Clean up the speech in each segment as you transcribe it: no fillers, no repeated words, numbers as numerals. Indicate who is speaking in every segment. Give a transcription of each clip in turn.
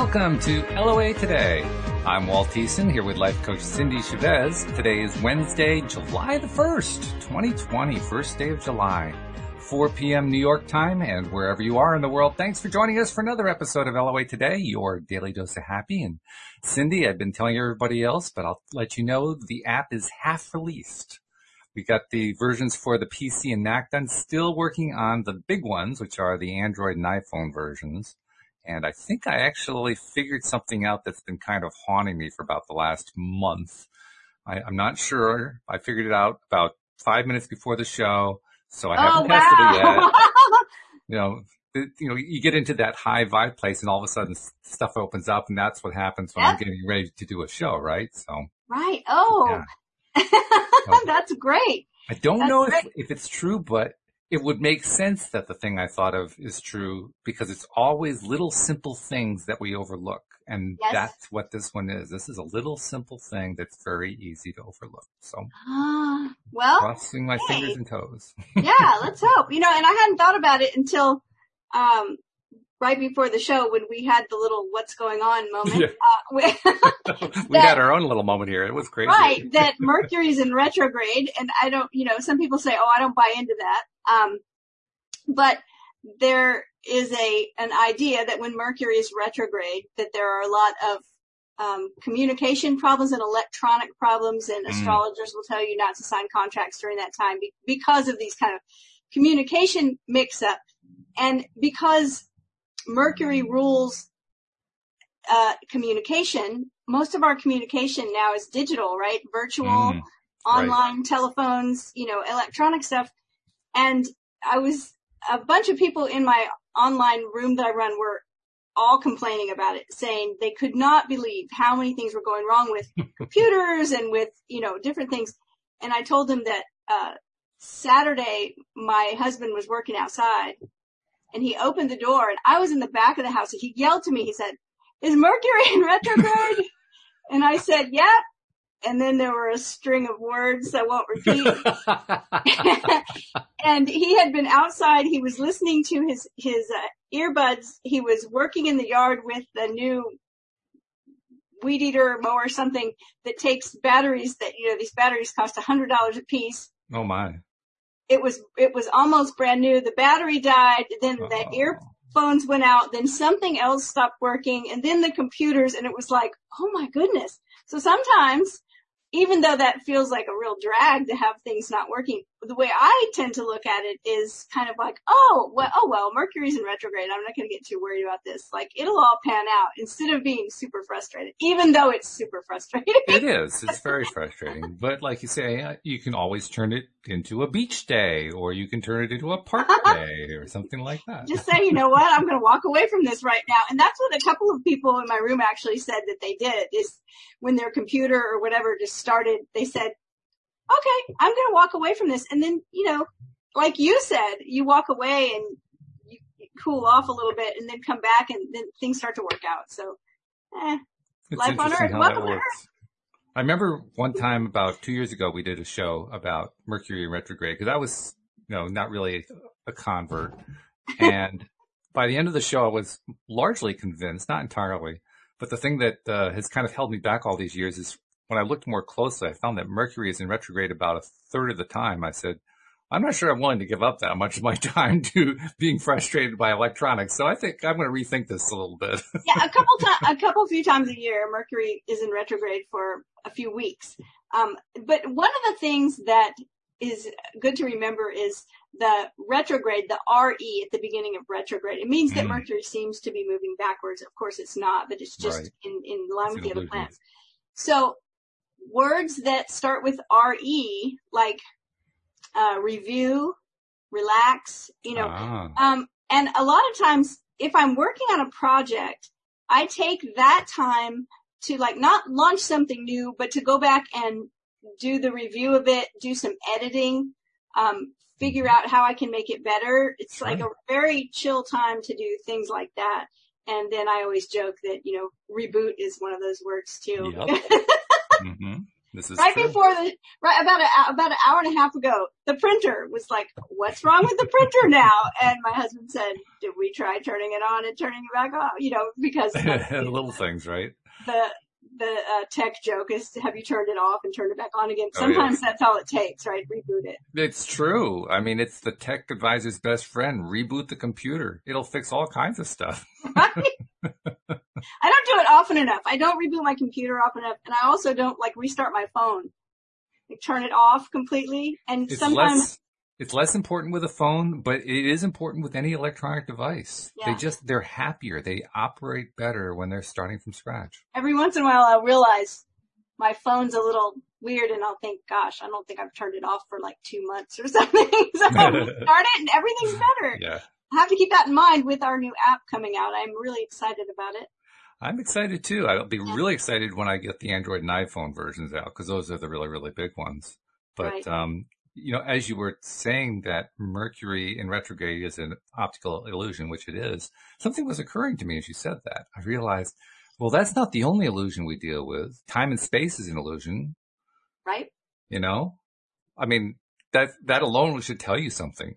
Speaker 1: Welcome to LOA Today. I'm Walt Thiessen here with life coach Cindy Chavez. Today is Wednesday, July the 1st, 2020, first day of July, 4 p.m. New York time, and wherever you are in the world, thanks for joining us for another episode of LOA Today, your daily dose of happy. And Cindy, I've been telling everybody else, but I'll let you know the app is half released. We got the versions for the PC and Mac done, still working on the big ones, which are the Android and iPhone versions. And I think I actually figured something out that's been kind of haunting me for about the last month. I'm not sure. I figured it out about 5 minutes before the show, so I haven't tested it yet. You get into that high vibe place and all of a sudden stuff opens up, and that's what happens when I'm getting ready to do a show, right? So.
Speaker 2: Right. Oh, yeah. That's great.
Speaker 1: I don't know if it's true, but it would make sense that the thing I thought of is true because it's always little simple things that we overlook. And that's what this one is. This is a little simple thing that's very easy to overlook. So, crossing my fingers and toes.
Speaker 2: Yeah, let's hope. And I hadn't thought about it until, right before the show when we had the little what's going on moment.
Speaker 1: Yeah. We had our own little moment here. It was crazy.
Speaker 2: Right. That Mercury's in retrograde. And I don't, some people say, I don't buy into that. But there is an idea that when Mercury is retrograde, that there are a lot of, communication problems and electronic problems, and astrologers will tell you not to sign contracts during that time because of these kind of communication mix-up. And because Mercury rules communication, most of our communication now is digital, right? Virtual, online, telephones, electronic stuff. And a bunch of people in my online room that I run were all complaining about it, saying they could not believe how many things were going wrong with computers and with, different things. And I told them that, Saturday, my husband was working outside and he opened the door and I was in the back of the house and he yelled to me. He said, "Is Mercury in retrograde?" And I said, "Yeah." And then there were a string of words I won't repeat. And he had been outside. He was listening to his earbuds. He was working in the yard with the new weed eater mower or something that takes batteries that, these batteries cost $100 a piece.
Speaker 1: Oh my.
Speaker 2: It was almost brand new. The battery died. Then the earphones went out. Then something else stopped working. And then the computers. And it was like, oh my goodness. So sometimes, even though that feels like a real drag to have things not working, the way I tend to look at it is kind of like, oh well, Mercury's in retrograde. I'm not going to get too worried about this. Like, it'll all pan out instead of being super frustrated, even though it's super frustrating.
Speaker 1: It is. It's very frustrating. But like you say, you can always turn it into a beach day, or you can turn it into a park day or something like that.
Speaker 2: Just say, you know what? I'm going to walk away from this right now. And that's what a couple of people in my room actually said that they did, is when their computer or whatever just started, they said, okay, I'm going to walk away from this. And then, like you said, you walk away and you cool off a little bit and then come back and then things start to work out. So, life on Earth. Welcome to Earth.
Speaker 1: I remember one time about 2 years ago, we did a show about Mercury in retrograde because I was, not really a convert. And by the end of the show, I was largely convinced, not entirely, but the thing that has kind of held me back all these years is when I looked more closely, I found that Mercury is in retrograde about a third of the time. I said, I'm not sure I'm willing to give up that much of my time to being frustrated by electronics. So I think I'm going to rethink this a little bit.
Speaker 2: Yeah, a few times a year, Mercury is in retrograde for a few weeks. But one of the things that is good to remember is the retrograde, the RE at the beginning of retrograde. It means that Mercury seems to be moving backwards. Of course, it's not, but it's just in line with the other planets. So words that start with RE, like review, relax, and a lot of times if I'm working on a project, I take that time to not launch something new, but to go back and do the review of it, do some editing, figure out how I can make it better. It's like a very chill time to do things like that. And then I always joke that, reboot is one of those words too.
Speaker 1: Yep. This is
Speaker 2: right
Speaker 1: true.
Speaker 2: before about an hour and a half ago, the printer was like, "What's wrong with the printer now?" And my husband said, "Did we try turning it on and turning it back off?" Because
Speaker 1: little things, right?
Speaker 2: The tech joke is, have you turned it off and turned it back on again?
Speaker 1: Oh,
Speaker 2: Sometimes
Speaker 1: yes.
Speaker 2: that's all it takes, right? Reboot it.
Speaker 1: It's true. I mean, it's the tech advisor's best friend. Reboot the computer. It'll fix all kinds of stuff.
Speaker 2: Right? I don't do it often enough. I don't reboot my computer often enough, and I also don't restart my phone. Turn it off completely, and sometimes
Speaker 1: it's less important with a phone, but it is important with any electronic device.
Speaker 2: Yeah.
Speaker 1: They're happier. They operate better when they're starting from scratch.
Speaker 2: Every once in a while I'll realize my phone's a little weird and I'll think, gosh, I don't think I've turned it off for 2 months or something. So I'll restart it and everything's better.
Speaker 1: Yeah.
Speaker 2: I have to keep that in mind with our new app coming out. I'm really excited about it.
Speaker 1: I'm excited too. I'll be really excited when I get the Android and iPhone versions out, because those are the really, really big ones. But,
Speaker 2: right.
Speaker 1: As you were saying that Mercury in retrograde is an optical illusion, which it is, something was occurring to me as you said that. I realized, well, that's not the only illusion we deal with. Time and space is an illusion.
Speaker 2: Right.
Speaker 1: I mean, that alone should tell you something.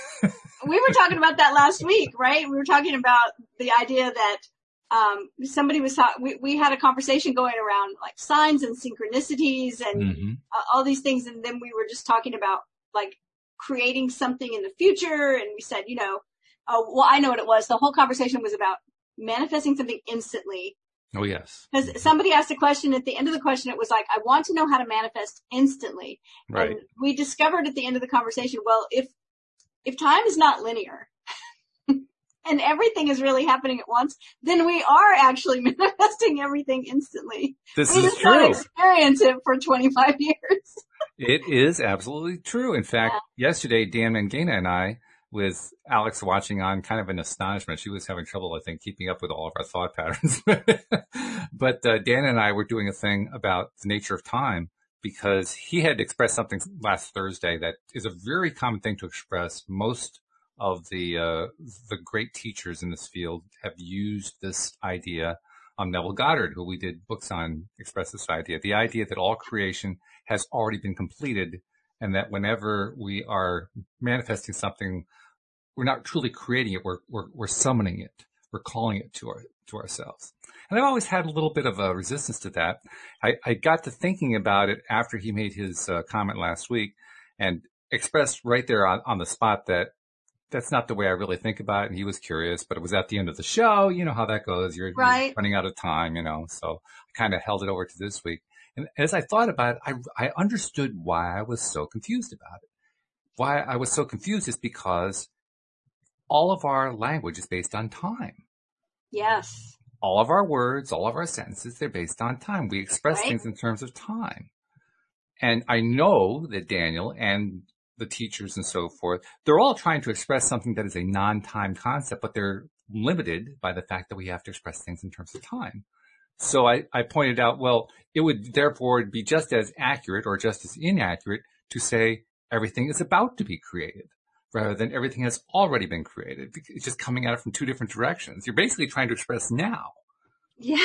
Speaker 2: We were talking about that last week, right? We were talking about the idea that somebody was talking, we had a conversation going around signs and synchronicities and all these things. And then we were just talking about creating something in the future. And we said, I know what it was. The whole conversation was about manifesting something instantly.
Speaker 1: Oh, yes.
Speaker 2: Because somebody asked a question. At the end of the question, it was I want to know how to manifest instantly.
Speaker 1: Right.
Speaker 2: And we discovered at the end of the conversation, well, if time is not linear, and everything is really happening at once, then we are actually manifesting everything instantly.
Speaker 1: This
Speaker 2: we
Speaker 1: is
Speaker 2: just
Speaker 1: true.
Speaker 2: don't experience it for 25 years.
Speaker 1: It is absolutely true. In fact, yesterday, Dan Mangena and I, with Alex watching on kind of in astonishment, she was having trouble, I think, keeping up with all of our thought patterns. But Dan and I were doing a thing about the nature of time, because he had expressed something last Thursday that is a very common thing to express. Most of the great teachers in this field have used this idea. Neville Goddard, who we did books on, expressed this idea, the idea that all creation has already been completed, and that whenever we are manifesting something, we're not truly creating it, we're summoning it, we're calling it to ourselves. And I've always had a little bit of a resistance to that. I got to thinking about it after he made his comment last week, and expressed right there on the spot that that's not the way I really think about it. And he was curious, but it was at the end of the show. You know how that goes. You're running out of time, so I kind of held it over to this week. And as I thought about it, I understood why I was so confused about it. Why I was so confused is because all of our language is based on time.
Speaker 2: Yes.
Speaker 1: All of our words, all of our sentences, they're based on time. We express things in terms of time. And I know that Daniel and the teachers and so forth, they're all trying to express something that is a non-time concept, but they're limited by the fact that we have to express things in terms of time. So I pointed out, well, it would therefore be just as accurate or just as inaccurate to say everything is about to be created, rather than everything has already been created. It's just coming at it from two different directions. You're basically trying to express now.
Speaker 2: Yeah.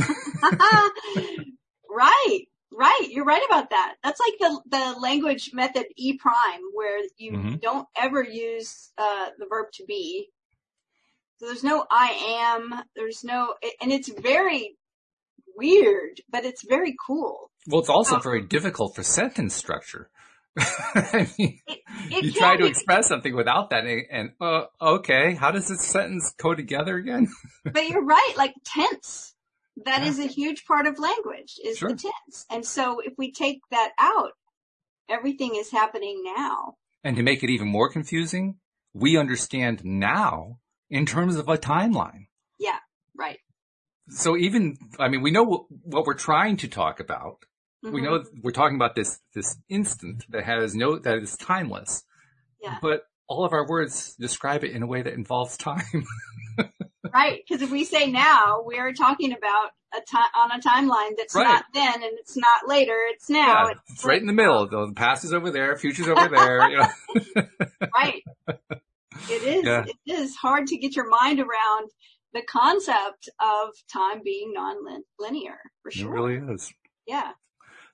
Speaker 2: Right. You're right about that. That's like the language method E prime, where you don't ever use the verb to be. So there's no I am, and it's very weird, but it's very cool.
Speaker 1: Well, it's also very difficult for sentence structure. I mean, you try to express something without that, and okay, how does this sentence go together again?
Speaker 2: But you're right, tense. That is a huge part of language, is the tense. And so if we take that out, everything is happening now. And
Speaker 1: to make it even more confusing, we understand now in terms of a timeline.
Speaker 2: Yeah, right.
Speaker 1: So we know what we're trying to talk about. Mm-hmm. We know we're talking about this instant that is timeless.
Speaker 2: Yeah.
Speaker 1: But all of our words describe it in a way that involves time.
Speaker 2: Right, because if we say now, we are talking about on a timeline that's not then and it's not later, it's now.
Speaker 1: Yeah, it's right in the middle. The past is over there, future's over there.
Speaker 2: Right. It is. Yeah. It is hard to get your mind around the concept of time being non-linear, for sure.
Speaker 1: It really is.
Speaker 2: Yeah.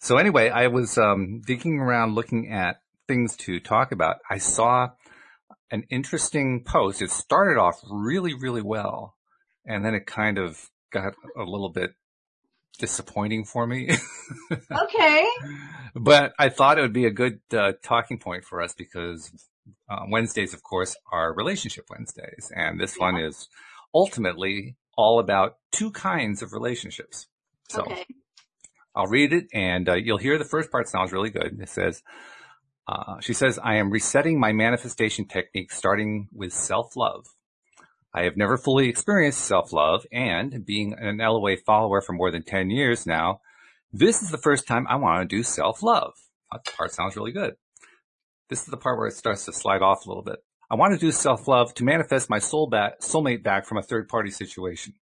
Speaker 1: So anyway, I was digging around looking at things to talk about. I saw an interesting post. It started off really, really well, and then it kind of got a little bit disappointing for me.
Speaker 2: Okay.
Speaker 1: But I thought it would be a good talking point for us because Wednesdays, of course, are Relationship Wednesdays. And this one is ultimately all about two kinds of relationships. So
Speaker 2: Okay.
Speaker 1: I'll read it, and you'll hear the first part sounds really good. It says, she says, I am resetting my manifestation technique starting with self-love. I have never fully experienced self-love, and being an LOA follower for more than 10 years now, this is the first time I want to do self-love. That part sounds really good. This is the part where it starts to slide off a little bit. I want to do self-love to manifest my soulmate back from a third-party situation.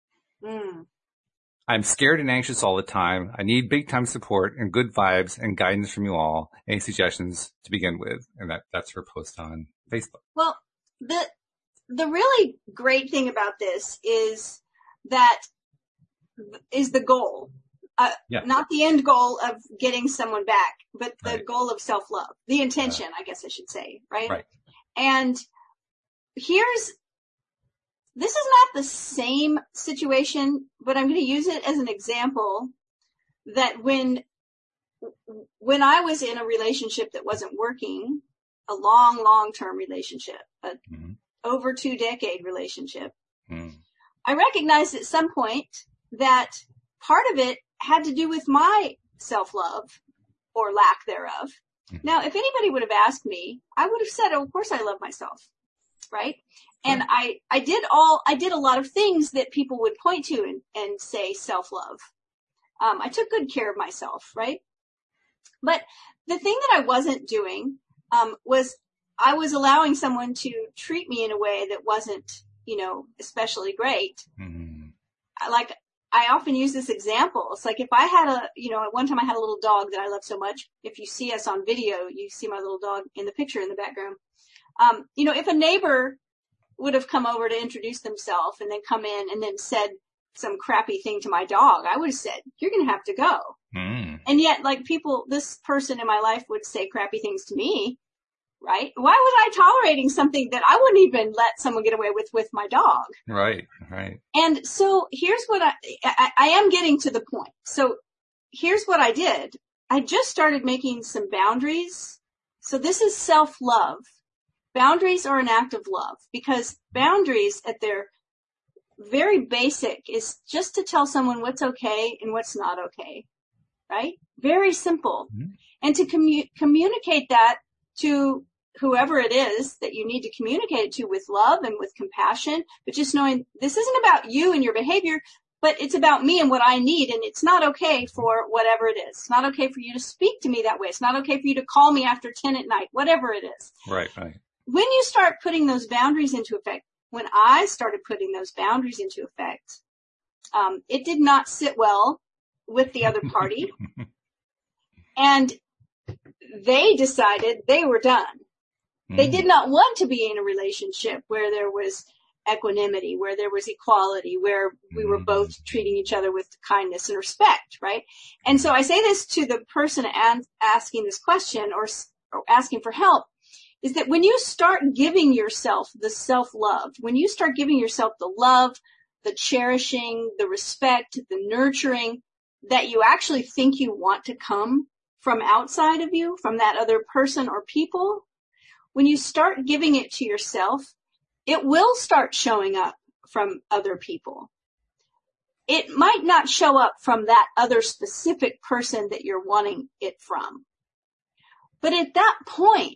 Speaker 1: I'm scared and anxious all the time. I need big-time support and good vibes and guidance from you all. Any suggestions to begin with? And that's her post on Facebook.
Speaker 2: Well, the really great thing about this is that is the goal. Not the end goal of getting someone back, but the goal of self-love. The intention, I guess I should say, right?
Speaker 1: Right.
Speaker 2: And this is not the same situation, but I'm going to use it as an example that when I was in a relationship that wasn't working, a long-term relationship, over 2-decade relationship, I recognized at some point that part of it had to do with my self-love or lack thereof. Now, if anybody would have asked me, I would have said, oh, of course I love myself, right? And I did a lot of things that people would point to and say self-love. I took good care of myself, right? But the thing that I wasn't doing, was I was allowing someone to treat me in a way that wasn't, especially great. I often use this example. It's like if I had at one time I had a little dog that I love so much. If you see us on video, you see my little dog in the picture in the background. If a neighbor would have come over to introduce themselves and then come in and then said some crappy thing to my dog, I would have said, you're going to have to go. And yet, this person in my life would say crappy things to me, right? Why was I tolerating something that I wouldn't even let someone get away with my dog?
Speaker 1: Right.
Speaker 2: And so here's what I am getting to the point. So here's what I did. I just started making some boundaries. So this is self-love. Boundaries are an act of love because boundaries at their very basic is just to tell someone what's okay and what's not okay, right? Very simple. And to communicate that to whoever it is that you need to communicate it to with love and with compassion, but just knowing this isn't about you and your behavior, but it's about me and what I need. And it's not okay for whatever it is. It's not okay for you to speak to me that way. It's not okay for you to call me after 10 at night, whatever it is.
Speaker 1: Right.
Speaker 2: When you start putting those boundaries into effect, when I started putting those boundaries into effect, it did not sit well with the other party. And they decided they were done. They did not want to be in a relationship where there was equanimity, where there was equality, where we were both treating each other with kindness and respect, right? And so I say this to the person asking this question or asking for help, is that when you start giving yourself the self-love, when you start giving yourself the love, the cherishing, the respect, the nurturing that you actually think you want to come from outside of you, from that other person or people, when you start giving it to yourself, it will start showing up from other people. It might not show up from that other specific person that you're wanting it from. But at that point,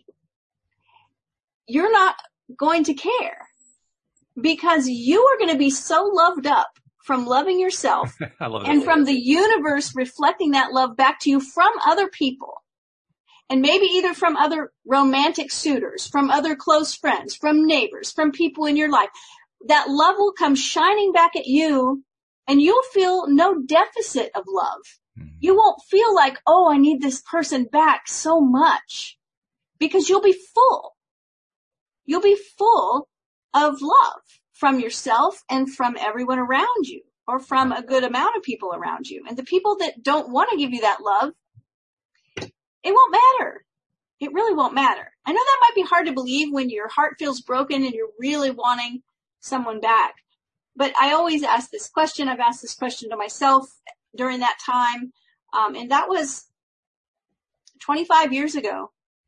Speaker 2: you're not going to care because you are going to be so loved up from loving yourself and from the universe reflecting that love back to you from other people. And maybe either from other romantic suitors, from other close friends, from neighbors, from people in your life. That love will come shining back at you and you'll feel no deficit of love. You won't feel like, oh, I need this person back so much because you'll be full. You'll be full of love from yourself and from everyone around you or from a good amount of people around you. And the people that don't want to give you that love, it won't matter. It really won't matter. I know that might be hard to believe when your heart feels broken and you're really wanting someone back. But I always ask this question. I've asked this question to myself during that time. And that was 25 years ago.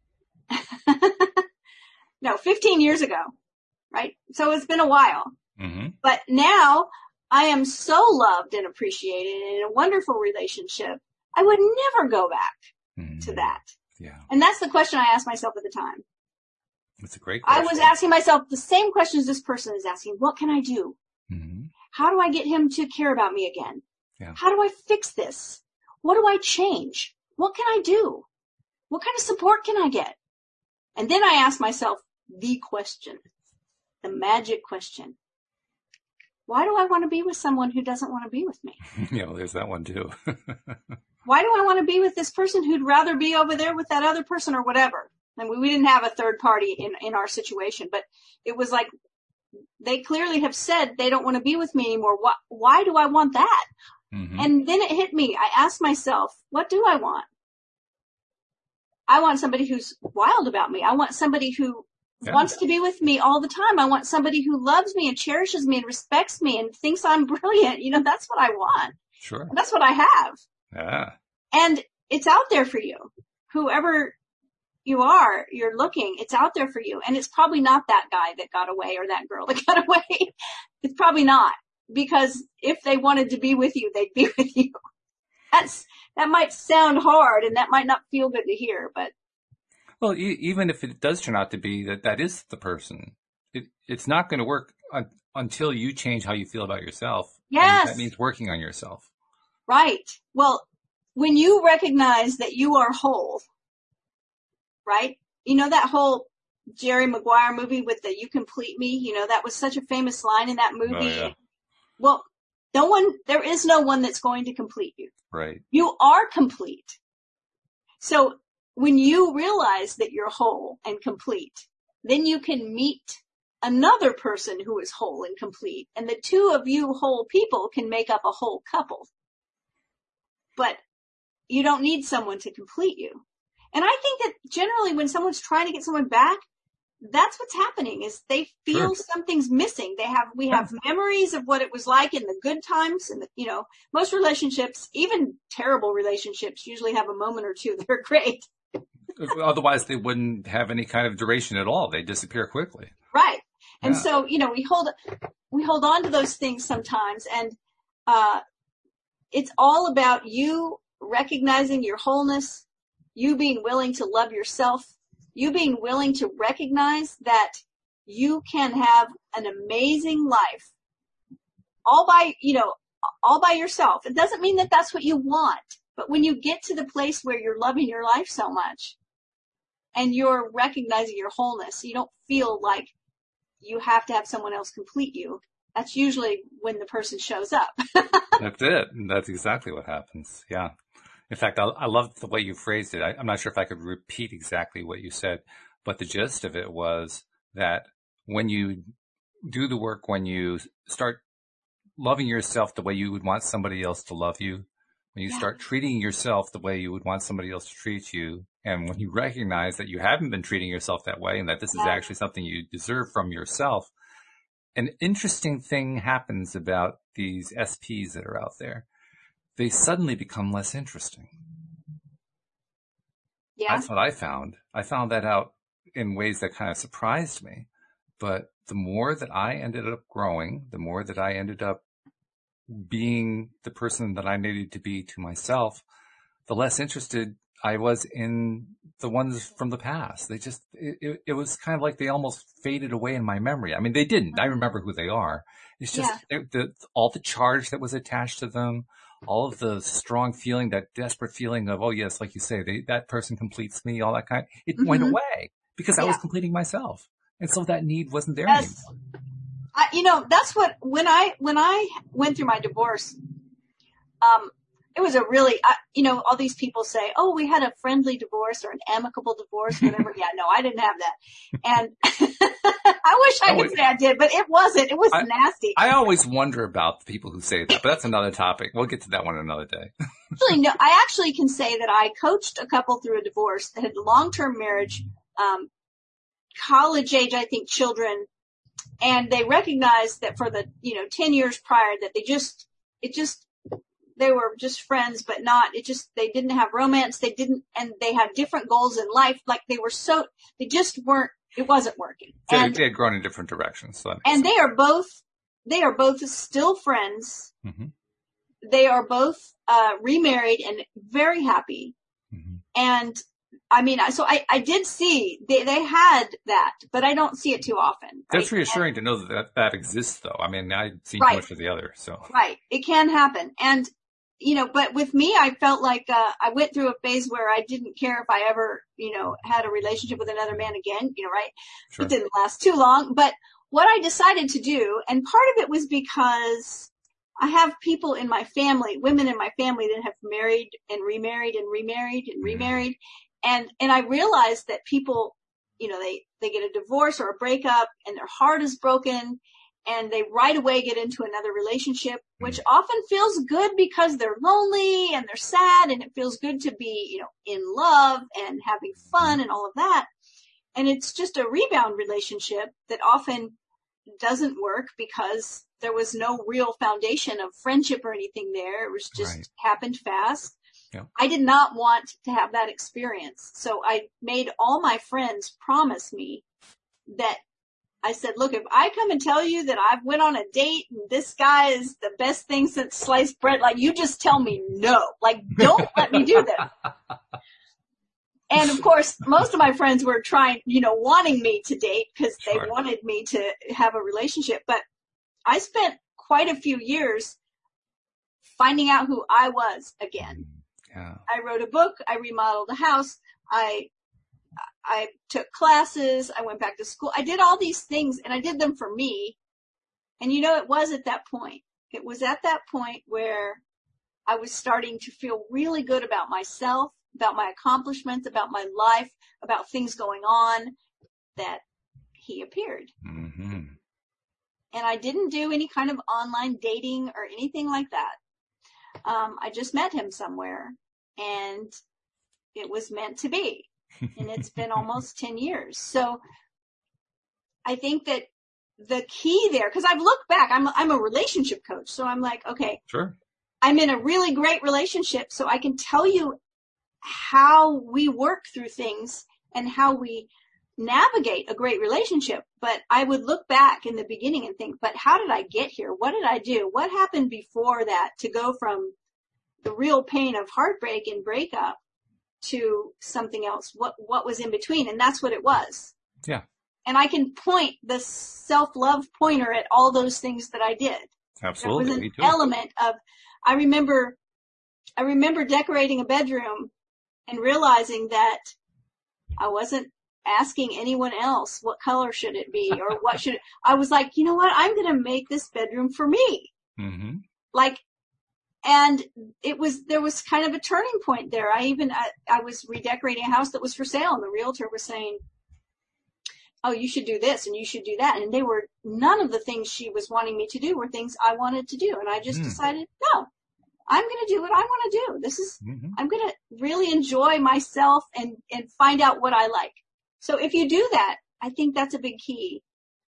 Speaker 2: No, 15 years ago. Right? So it's been a while.
Speaker 1: Mm-hmm.
Speaker 2: But now I am so loved and appreciated and in a wonderful relationship. I would never go back to that.
Speaker 1: Yeah.
Speaker 2: And that's the question I asked myself at the time.
Speaker 1: That's a great question.
Speaker 2: I was asking myself the same questions this person is asking. What can I do?
Speaker 1: Mm-hmm.
Speaker 2: How do I get him to care about me again?
Speaker 1: Yeah.
Speaker 2: How do I fix this? What do I change? What can I do? What kind of support can I get? And then I asked myself the question, the magic question. Why do I want to be with someone who doesn't want to be with me?
Speaker 1: Yeah, well, there's that one too.
Speaker 2: Why do I want to be with this person who'd rather be over there with that other person or whatever? And we didn't have a third party in our situation, but it was like they clearly have said they don't want to be with me anymore. Why do I want that?
Speaker 1: Mm-hmm.
Speaker 2: And then it hit me. I asked myself, what do I want? I want somebody who's wild about me. I want somebody who wants to be with me all the time. I want somebody who loves me and cherishes me and respects me and thinks I'm brilliant. You know, that's what I want.
Speaker 1: Sure.
Speaker 2: That's what I have.
Speaker 1: Yeah.
Speaker 2: And it's out there for you. Whoever you are, you're looking, it's out there for you. And it's probably not that guy that got away or that girl that got away. It's probably not. Because if they wanted to be with you, they'd be with you. That might sound hard and that might not feel good to hear, but.
Speaker 1: Well, even if it does turn out to be that is the person, it's not going to work until you change how you feel about yourself.
Speaker 2: Yes.
Speaker 1: And that means working on yourself.
Speaker 2: Right. Well, when you recognize that you are whole, right? You know that whole Jerry Maguire movie with the "You Complete Me"? You know, that was such a famous line in that movie.
Speaker 1: Oh, yeah.
Speaker 2: Well, there is no one that's going to complete you.
Speaker 1: Right.
Speaker 2: You are complete. So when you realize that you're whole and complete, then you can meet another person who is whole and complete. And the two of you whole people can make up a whole couple. But you don't need someone to complete you. And I think that generally when someone's trying to get someone back, that's what's happening is they feel something's missing. We have memories of what it was like in the good times. And, most relationships, even terrible relationships, usually have a moment or two that are great.
Speaker 1: Otherwise, they wouldn't have any kind of duration at all. They disappear quickly.
Speaker 2: Right. And so, we hold on to those things sometimes. And it's all about you recognizing your wholeness, you being willing to love yourself, you being willing to recognize that you can have an amazing life all by yourself. It doesn't mean that that's what you want, but when you get to the place where you're loving your life so much and you're recognizing your wholeness, you don't feel like you have to have someone else complete you. That's usually when the person shows up.
Speaker 1: That's it. That's exactly what happens. Yeah. In fact, I love the way you phrased it. I'm not sure if I could repeat exactly what you said, but the gist of it was that when you do the work, when you start loving yourself the way you would want somebody else to love you, when you start treating yourself the way you would want somebody else to treat you, and when you recognize that you haven't been treating yourself that way and that this is actually something you deserve from yourself, an interesting thing happens about these SPs that are out there. They suddenly become less interesting. Yeah. That's what I found. I found that out in ways that kind of surprised me. But the more that I ended up growing, the more that I ended up being the person that I needed to be to myself, the less interested I was in the ones from the past. They just, it was kind of like they almost faded away in my memory. I mean, they didn't. I remember who they are. It's just all the charge that was attached to them, all of the strong feeling, that desperate feeling of, oh yes, like you say, that person completes me, all that kind, it went away because I was completing myself. And so that need wasn't there anymore.
Speaker 2: That's what, when I went through my divorce, it was a really, all these people say, oh, we had a friendly divorce or an amicable divorce, whatever. Yeah, no, I didn't have that. And I wish I could say I did, but it wasn't. It was nasty.
Speaker 1: I always wonder about the people who say that, but that's another topic. We'll get to that one another day.
Speaker 2: Actually, no, I actually can say that I coached a couple through a divorce that had a long-term marriage, college age, I think, children, and they recognized that for the, 10 years prior that they were just friends, but they didn't have romance. And they had different goals in life. Like it wasn't working.
Speaker 1: They had grown in different directions. So
Speaker 2: and they are both still friends.
Speaker 1: Mm-hmm.
Speaker 2: They are both, remarried and very happy.
Speaker 1: Mm-hmm.
Speaker 2: And I mean, so I did see they had that, but I don't see it too often. Right?
Speaker 1: That's reassuring to know that exists, though. I mean, I've seen
Speaker 2: right.
Speaker 1: too much of the other, so.
Speaker 2: Right. It can happen. And, but with me, I felt like, I went through a phase where I didn't care if I ever, had a relationship with another man again, right? Sure. It didn't last too long. But what I decided to do, and part of it was because I have people in my family, women in my family that have married and remarried and remarried and remarried. And I realized that people, they get a divorce or a breakup and their heart is broken and they right away get into another relationship, which often feels good because they're lonely and they're sad and it feels good to be, in love and having fun and all of that. And it's just a rebound relationship that often doesn't work because there was no real foundation of friendship or anything there. It was just happened fast. Yeah. I did not want to have that experience. So I made all my friends promise me that I said, look, if I come and tell you that I've went on a date and this guy is the best thing since sliced bread, like you just tell me no, like don't let me do that. And of course, most of my friends were trying, wanting me to date because they wanted me to have a relationship. But I spent quite a few years finding out who I was again.
Speaker 1: Yeah.
Speaker 2: I wrote a book. I remodeled a house. I took classes. I went back to school. I did all these things and I did them for me. And it was at that point. It was at that point where I was starting to feel really good about myself, about my accomplishments, about my life, about things going on, that he appeared.
Speaker 1: Mm-hmm.
Speaker 2: And I didn't do any kind of online dating or anything like that. I just met him somewhere and it was meant to be. And it's been almost 10 years. So I think that the key there, because I've looked back, I'm a relationship coach. So I'm like, okay,
Speaker 1: sure.
Speaker 2: I'm in a really great relationship. So I can tell you how we work through things and how we navigate a great relationship. But I would look back in the beginning and think, but how did I get here? What did I do? What happened before that to go from the real pain of heartbreak and breakup to something else? What was in between? And that's what it was.
Speaker 1: Yeah.
Speaker 2: And I can point the self-love pointer at all those things that I did.
Speaker 1: Absolutely.
Speaker 2: There was an element of, I remember decorating a bedroom and realizing that I wasn't asking anyone else what color should it be or what should it, I was like, you know what? I'm going to make this bedroom for me.
Speaker 1: Mm-hmm.
Speaker 2: And there was kind of a turning point there. I was redecorating a house that was for sale and the realtor was saying, oh, you should do this and you should do that. And none of the things she was wanting me to do were things I wanted to do. And I just decided, no, I'm going to do what I want to do. I'm going to really enjoy myself and find out what I like. So if you do that, I think that's a big key.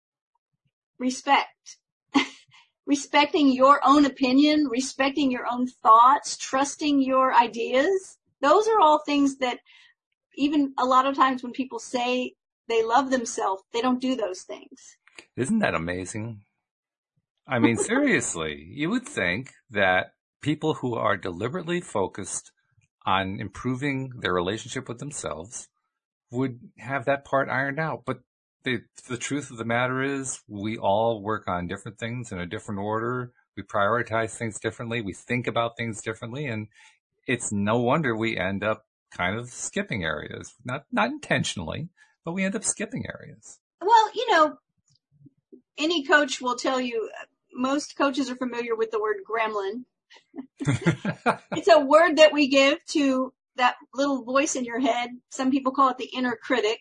Speaker 2: Respect. Respecting your own opinion, respecting your own thoughts, trusting your ideas. Those are all things that even a lot of times when people say they love themselves, they don't do those things.
Speaker 1: Isn't that amazing? I mean, seriously, you would think that people who are deliberately focused on improving their relationship with themselves would have that part ironed out. But the truth of the matter is we all work on different things in a different order. We prioritize things differently. We think about things differently. And it's no wonder we end up kind of skipping areas, not intentionally, but we end up skipping areas.
Speaker 2: Well, any coach will tell you, most coaches are familiar with the word gremlin. It's a word that we give to that little voice in your head. Some people call it the inner critic.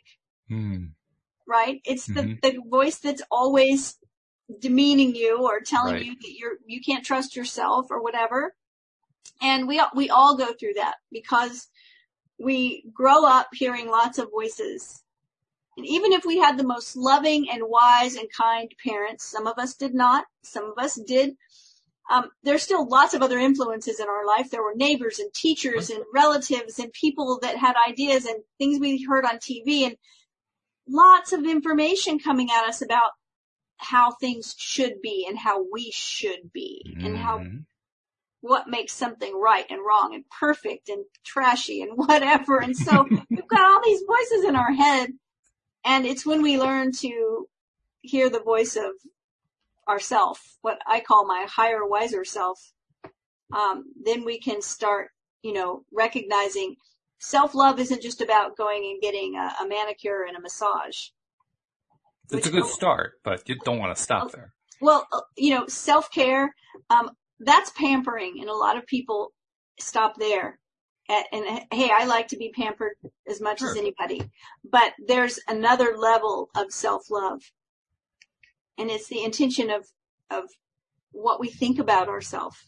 Speaker 2: Right? It's the voice that's always demeaning you or telling you that you can't trust yourself or whatever. And we all go through that because we grow up hearing lots of voices. And even if we had the most loving and wise and kind parents, some of us did not, some of us did, there's still lots of other influences in our life. There were neighbors and teachers and relatives and people that had ideas and things we heard on TV and lots of information coming at us about how things should be and how we should be and how what makes something right and wrong and perfect and trashy and whatever. And so we've got all these voices in our head, and it's when we learn to hear the voice of ourself, what I call my higher, wiser self, then we can start, recognizing self-love isn't just about going and getting a manicure and a massage.
Speaker 1: It's a good start, but you don't want to stop there.
Speaker 2: Well, self-care, that's pampering, and a lot of people stop there. And hey, I like to be pampered as much as anybody, but there's another level of self-love, and it's the intention of what we think about ourselves.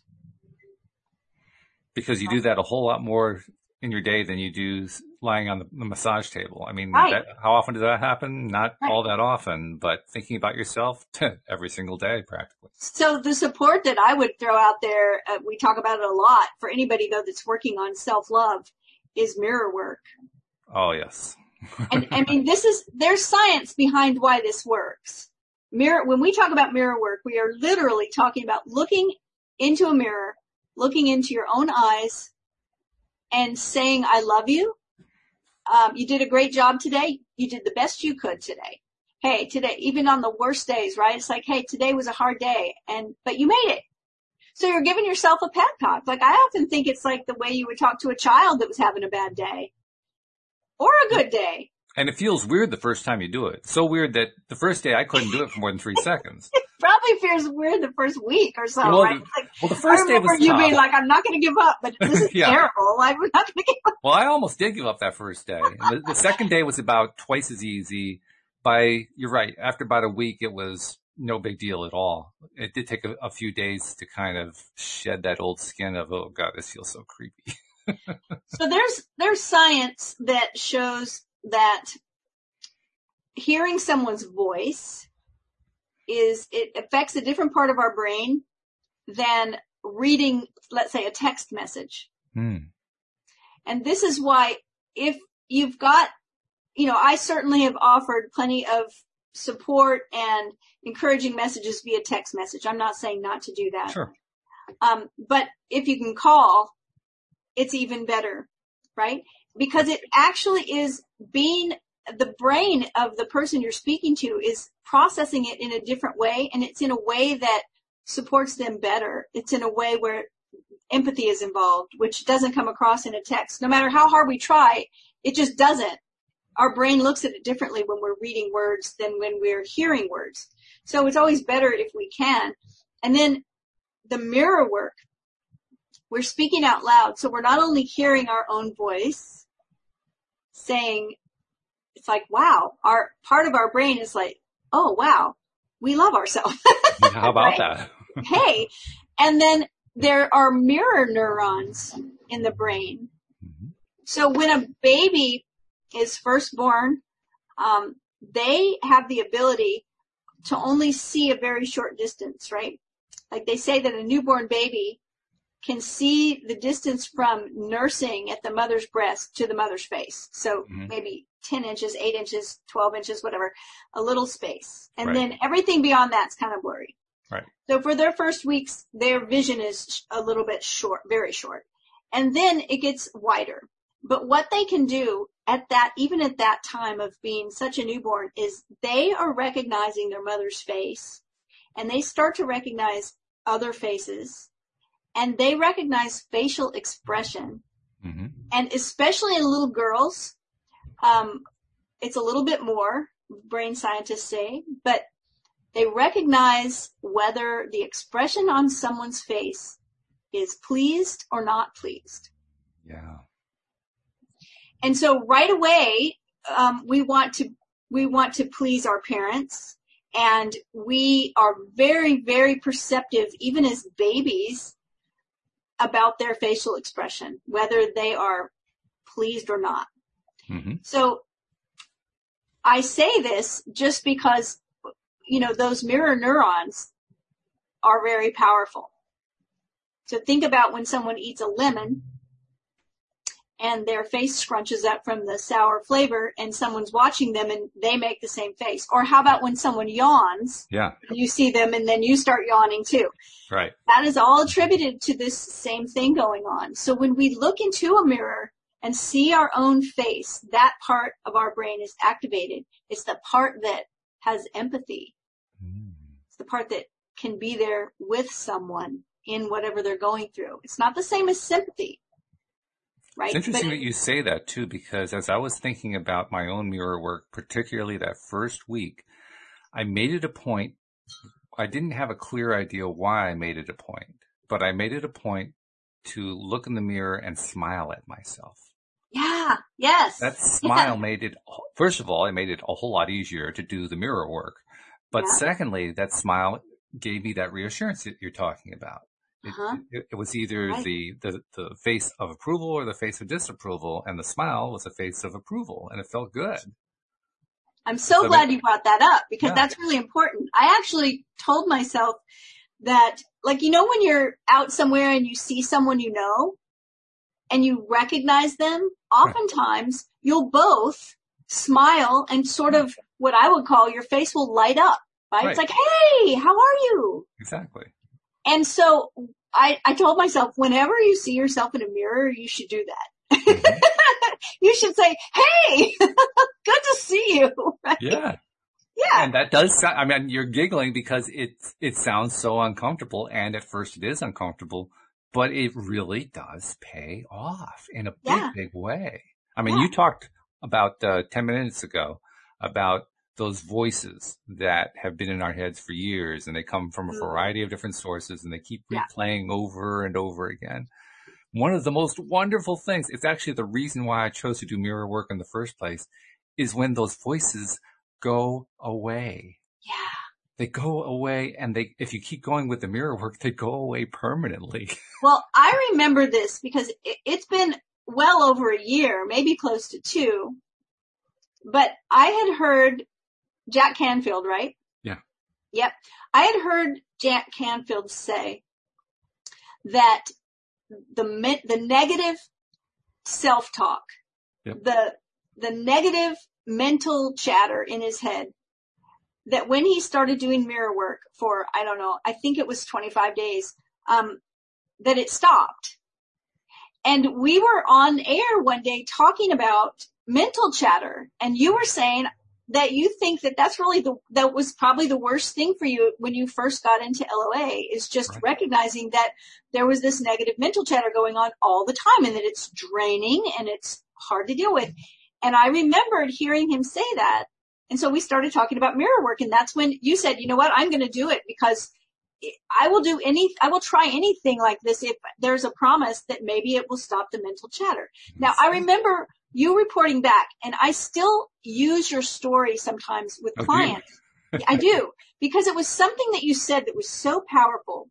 Speaker 1: Because you do that a whole lot more in your day than you do lying on the massage table. I mean, how often does that happen? Not all that often, but thinking about yourself every single day practically.
Speaker 2: So the support that I would throw out there, we talk about it a lot for anybody though that's working on self-love, is mirror work.
Speaker 1: Oh, yes.
Speaker 2: And I mean, there's science behind why this works. When we talk about mirror work, we are literally talking about looking into a mirror, looking into your own eyes, and saying, I love you. You did a great job today. You did the best you could today. Hey, today, even on the worst days, right? It's like, hey, today was a hard day, but you made it. So you're giving yourself a pep talk. Like, I often think it's like the way you would talk to a child that was having a bad day or a good day.
Speaker 1: And it feels weird the first time you do it. So weird that the first day I couldn't do it for more than 3 seconds.
Speaker 2: It probably feels weird the first week or so,
Speaker 1: well,
Speaker 2: right?
Speaker 1: The first day was tough.
Speaker 2: You being like, I'm not going to give up, but this is terrible. I'm not going to give up.
Speaker 1: Well, I almost did give up that first day. And the second day was about twice as easy. You're right, after about a week, it was no big deal at all. It did take a few days to kind of shed that old skin of, oh God, this feels so creepy.
Speaker 2: So there's science that shows that hearing someone's voice it affects a different part of our brain than reading, let's say, a text message. And this is why if you've got, I certainly have offered plenty of support and encouraging messages via text message. I'm not saying not to do that.
Speaker 1: Sure.
Speaker 2: But if you can call, it's even better, right? Because it actually is the brain of the person you're speaking to is processing it in a different way, and it's in a way that supports them better. It's in a way where empathy is involved, which doesn't come across in a text. No matter how hard we try, it just doesn't. Our brain looks at it differently when we're reading words than when we're hearing words. So it's always better if we can. And then the mirror work, we're speaking out loud. So we're not only hearing our own voice saying, it's like, wow, part of our brain is like, oh, wow, we love ourselves.
Speaker 1: How about that?
Speaker 2: Hey, and then there are mirror neurons in the brain. So when a baby is first born, they have the ability to only see a very short distance, right? Like they say that a newborn baby can see the distance from nursing at the mother's breast to the mother's face. So maybe 10 inches, 8 inches, 12 inches, whatever, a little space. And then everything beyond that's kind of blurry.
Speaker 1: Right.
Speaker 2: So for their first weeks, their vision is a little bit short, very short. And then it gets wider. But what they can do even at that time of being such a newborn is they are recognizing their mother's face, and they start to recognize other faces, and they recognize facial expression. And especially in little girls, it's a little bit more, brain scientists say, but they recognize whether the expression on someone's face is pleased or not pleased.
Speaker 1: Yeah.
Speaker 2: And so right away, we want to please our parents, and we are very, very perceptive, even as babies, about their facial expression, whether they are pleased or not.
Speaker 1: Mm-hmm.
Speaker 2: So I say this just because, those mirror neurons are very powerful. So think about when someone eats a lemon and their face scrunches up from the sour flavor and someone's watching them and they make the same face. Or how about when someone yawns?
Speaker 1: Yeah.
Speaker 2: You see them and then you start yawning too.
Speaker 1: Right.
Speaker 2: That is all attributed to this same thing going on. So when we look into a mirror and see our own face, that part of our brain is activated. It's the part that has empathy. It's the part that can be there with someone in whatever they're going through. It's not the same as sympathy. Right?
Speaker 1: It's interesting that you say that too, because as I was thinking about my own mirror work, particularly that first week, I made it a point. I didn't have a clear idea why I made it a point, but I made it a point to look in the mirror and smile at myself.
Speaker 2: Yeah. Yes.
Speaker 1: That smile made it, first of all, it made it a whole lot easier to do the mirror work. But secondly, that smile gave me that reassurance that you're talking about. It was either the face of approval or the face of disapproval, and the smile was a face of approval, and it felt good.
Speaker 2: I'm so glad you brought that up, because that's really important. I actually told myself that, when you're out somewhere and you see someone and you recognize them, oftentimes you'll both smile and sort of what I would call your face will light up, right? It's like, hey, how are you?
Speaker 1: Exactly.
Speaker 2: And so I told myself, whenever you see yourself in a mirror, you should do that. Mm-hmm. You should say, hey, good to see you. Right?
Speaker 1: Yeah.
Speaker 2: Yeah.
Speaker 1: And that does sound, you're giggling because it sounds so uncomfortable, and at first it is uncomfortable, but it really does pay off in a big way. You talked about 10 minutes ago about those voices that have been in our heads for years, and they come from a variety of different sources, and they keep replaying over and over again. One of the most wonderful things, it's actually the reason why I chose to do mirror work in the first place, is when those voices go away.
Speaker 2: Yeah.
Speaker 1: They go away, and if you keep going with the mirror work, they go away permanently.
Speaker 2: Well, I remember this because it's been well over a year, maybe close to 2, but I had heard Jack Canfield, right?
Speaker 1: Yeah.
Speaker 2: Yep. I had heard Jack Canfield say that the negative self-talk, the negative mental chatter in his head, that when he started doing mirror work for, I don't know, I think it was 25 days, that it stopped. And we were on air one day talking about mental chatter, and you were saying that you think that's really that was probably the worst thing for you when you first got into LOA, is just recognizing that there was this negative mental chatter going on all the time, and that it's draining and it's hard to deal with. And I remembered hearing him say that. And so we started talking about mirror work, and that's when you said, you know what, I'm going to do it because I will try anything like this if there's a promise that maybe it will stop the mental chatter. Now, I remember you reporting back, and I still use your story sometimes with clients. I do, because it was something that you said that was so powerful.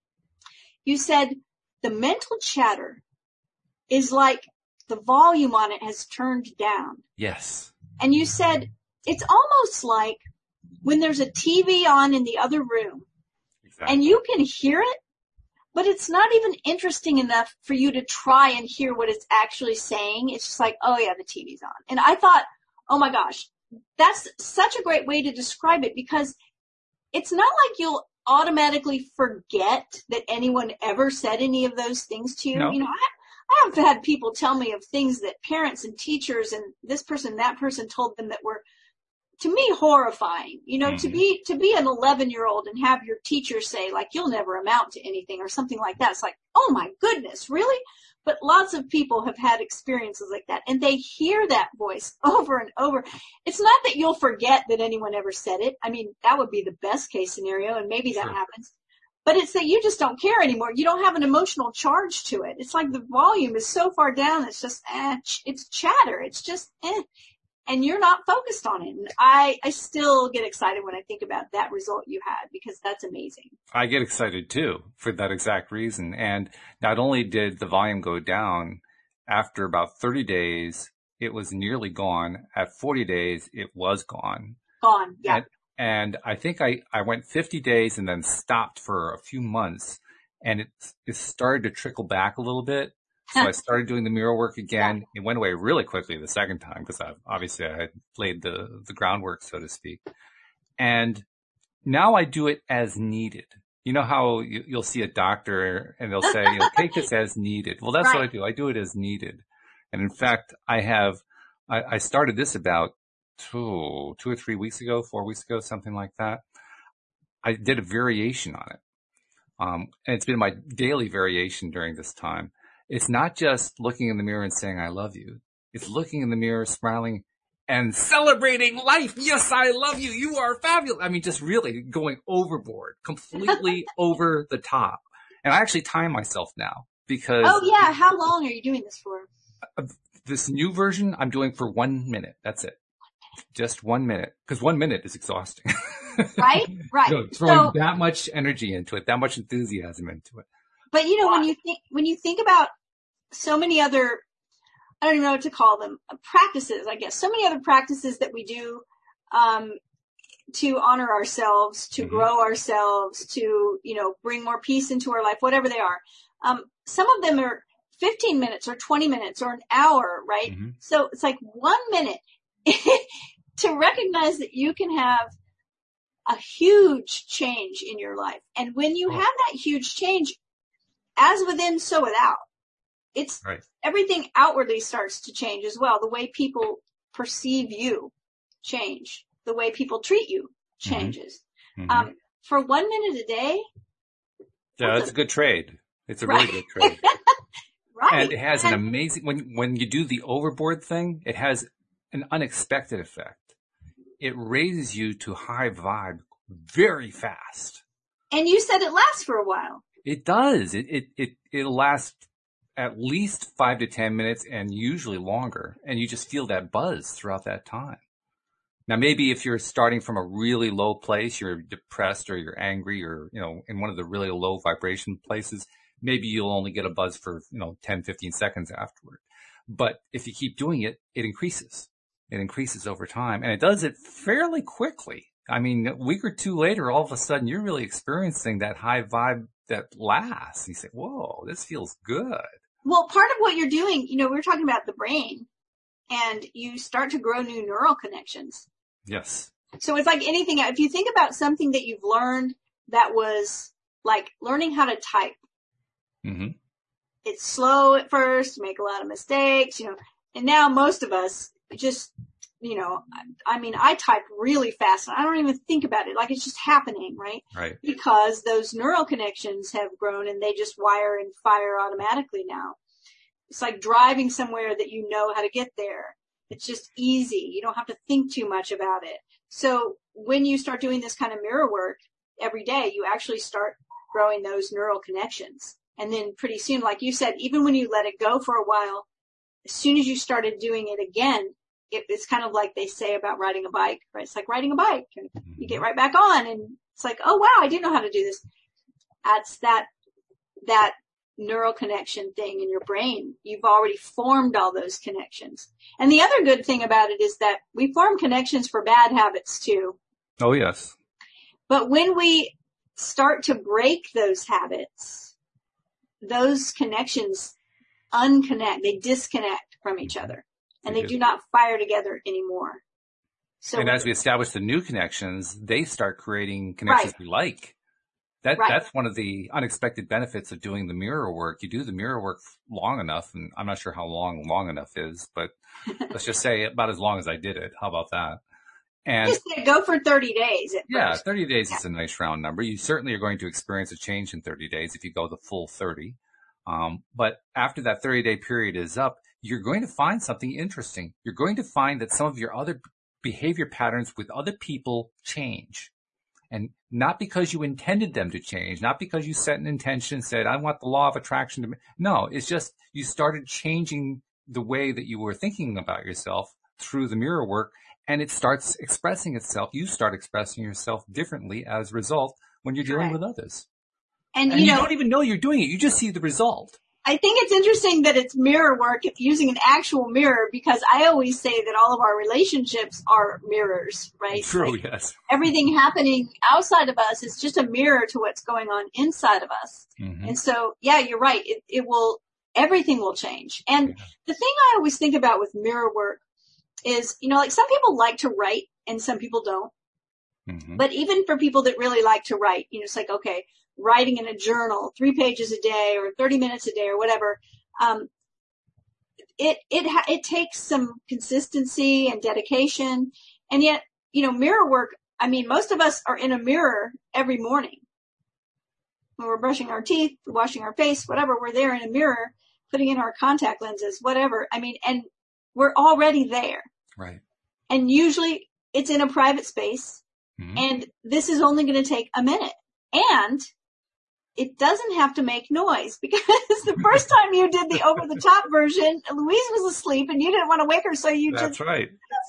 Speaker 2: You said the mental chatter is like the volume on it has turned down.
Speaker 1: Yes.
Speaker 2: And you said it's almost like when there's a TV on in the other room, and you can hear it, but it's not even interesting enough for you to try and hear what it's actually saying. It's just like, oh yeah, the TV's on. And I thought, oh my gosh, that's such a great way to describe it, because it's not like you'll automatically forget that anyone ever said any of those things to you.
Speaker 1: No.
Speaker 2: I have had people tell me of things that parents and teachers and this person, that person told them that were, to me, horrifying. To be an 11-year-old and have your teacher say, like, you'll never amount to anything or something like that. It's like, oh my goodness, really? But lots of people have had experiences like that, and they hear that voice over and over. It's not that you'll forget that anyone ever said it. That would be the best case scenario, and maybe that happens. But it's that you just don't care anymore. You don't have an emotional charge to it. It's like the volume is so far down. It's just, it's chatter. It's just, and you're not focused on it. And I still get excited when I think about that result you had, because that's amazing.
Speaker 1: I get excited too for that exact reason. And not only did the volume go down, after about 30 days, it was nearly gone. At 40 days, it was gone.
Speaker 2: Gone, yeah.
Speaker 1: And I think I went 50 days and then stopped for a few months, and it started to trickle back a little bit. So I started doing the mirror work again. Yeah. It went away really quickly the second time because I had laid the groundwork, so to speak. And now I do it as needed. You know how you'll see a doctor and they'll say, take this as needed. Well, that's right. What I do. I do it as needed. And in fact, I started this about 2 or 3 weeks ago, 4 weeks ago, something like that. I did a variation on it. And it's been my daily variation during this time. It's not just looking in the mirror and saying, I love you. It's looking in the mirror, smiling, and celebrating life. Yes, I love you. You are fabulous. I mean, just really going overboard, completely over the top. And I actually time myself now because...
Speaker 2: Oh, yeah. How long are you doing this for?
Speaker 1: This new version, I'm doing for 1 minute. That's it. Just 1 minute. Because 1 minute is exhausting.
Speaker 2: Right?
Speaker 1: Throwing that much energy into it, that much enthusiasm into it.
Speaker 2: But when you think about so many other, I don't even know what to call them, practices, I guess, so many other practices that we do, to honor ourselves, to grow ourselves, to, bring more peace into our life, whatever they are. Some of them are 15 minutes or 20 minutes or an hour, right? Mm-hmm. So it's like 1 minute to recognize that you can have a huge change in your life. And when you have that huge change, as within, so without. It's right. Everything outwardly starts to change as well. The way people perceive you change. The way people treat you changes. Mm-hmm. For 1 minute a day.
Speaker 1: Yeah, that's a good trade. It's a really good trade.
Speaker 2: Right.
Speaker 1: And it has an amazing, when you do the overboard thing, it has an unexpected effect. It raises you to high vibe very fast.
Speaker 2: And you said it lasts for a while.
Speaker 1: It does. It'll last at least 5 to 10 minutes and usually longer. And you just feel that buzz throughout that time. Now, maybe if you're starting from a really low place, you're depressed or you're angry or, in one of the really low vibration places, maybe you'll only get a buzz for, 10, 15 seconds afterward. But if you keep doing it, it increases. It increases over time. And it does it fairly quickly. I mean, a week or two later, all of a sudden, you're really experiencing that high vibe that lasts. You say, whoa, this feels good.
Speaker 2: Well, part of what you're doing, we were talking about the brain, and you start to grow new neural connections.
Speaker 1: Yes.
Speaker 2: So it's like anything. If you think about something that you've learned that was like learning how to type. Mm-hmm. It's slow at first, make a lot of mistakes, and now most of us just, I type really fast and I don't even think about it. Like it's just happening, right?
Speaker 1: Right.
Speaker 2: Because those neural connections have grown and they just wire and fire automatically now. It's like driving somewhere that you know how to get there. It's just easy. You don't have to think too much about it. So when you start doing this kind of mirror work every day, you actually start growing those neural connections. And then pretty soon, like you said, even when you let it go for a while, as soon as you started doing it again, it's kind of like they say about riding a bike, right? It's like riding a bike. You get right back on and it's like, oh wow, I do know how to do this. That's that neural connection thing in your brain. You've already formed all those connections. And the other good thing about it is that we form connections for bad habits too.
Speaker 1: Oh yes.
Speaker 2: But when we start to break those habits, those connections they disconnect from each other. And they do not fire together anymore. So
Speaker 1: and as we establish the new connections, they start creating connections we like. That's one of the unexpected benefits of doing the mirror work. You do the mirror work long enough, and I'm not sure how long enough is, but let's just say about as long as I did it. How about that? And
Speaker 2: just go for 30 days.
Speaker 1: Yeah, 30 days is a nice round number. You certainly are going to experience a change in 30 days if you go the full 30. But after that 30-day period is up, you're going to find something interesting. You're going to find that some of your other behavior patterns with other people change. And not because you intended them to change, not because you set an intention and said, I want the law of attraction to... No, it's just you started changing the way that you were thinking about yourself through the mirror work, and it starts expressing itself. You start expressing yourself differently as a result when you're dealing with others.
Speaker 2: And
Speaker 1: you don't even know you're doing it. You just see the result.
Speaker 2: I think it's interesting that it's mirror work using an actual mirror, because I always say that all of our relationships are mirrors, right?
Speaker 1: True, yes.
Speaker 2: Everything happening outside of us is just a mirror to what's going on inside of us.
Speaker 1: Mm-hmm.
Speaker 2: And so, yeah, you're right. Everything will change. And the thing I always think about with mirror work is, like some people like to write and some people don't.
Speaker 1: Mm-hmm.
Speaker 2: But even for people that really like to write, it's like, okay, writing in a journal 3 pages a day or 30 minutes a day or whatever, it takes some consistency and dedication. And yet, mirror work, most of us are in a mirror every morning. When we're brushing our teeth, washing our face, whatever, we're there in a mirror, putting in our contact lenses, whatever. And we're already there.
Speaker 1: Right.
Speaker 2: And usually it's in a private space.
Speaker 1: Mm-hmm.
Speaker 2: And this is only going to take a minute. And it doesn't have to make noise, because the first time you did the over-the-top version, Louise was asleep and you didn't want to wake her, so
Speaker 1: That's right.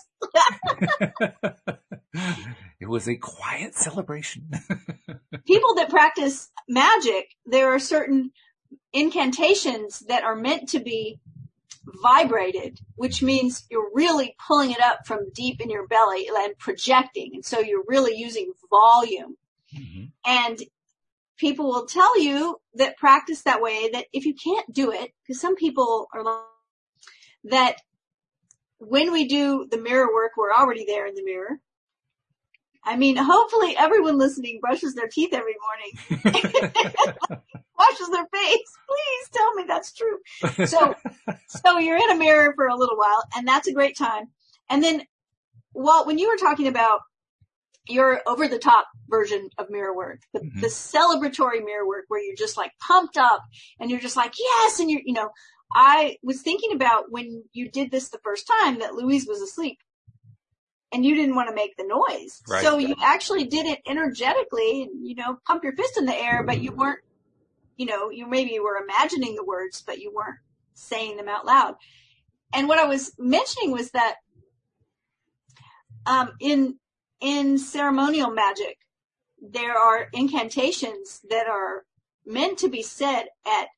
Speaker 1: It was a quiet celebration.
Speaker 2: People that practice magic, there are certain incantations that are meant to be vibrated, which means you're really pulling it up from deep in your belly and projecting. And so you're really using volume.
Speaker 1: Mm-hmm.
Speaker 2: And people will tell you that practice that way, that if you can't do it, because some people are like that, when we do the mirror work, we're already there in the mirror. Hopefully everyone listening brushes their teeth every morning, washes their face. Please tell me that's true. So you're in a mirror for a little while, and that's a great time. And then, when you were talking about your over-the-top version of mirror work, the celebratory mirror work, where you're just like pumped up and you're just like, yes. And I was thinking about when you did this the first time that Louise was asleep and you didn't want to make the noise.
Speaker 1: Right.
Speaker 2: So you actually did it energetically and, pump your fist in the air, but you weren't, you maybe were imagining the words, but you weren't saying them out loud. And what I was mentioning was that, in ceremonial magic, there are incantations that are meant to be said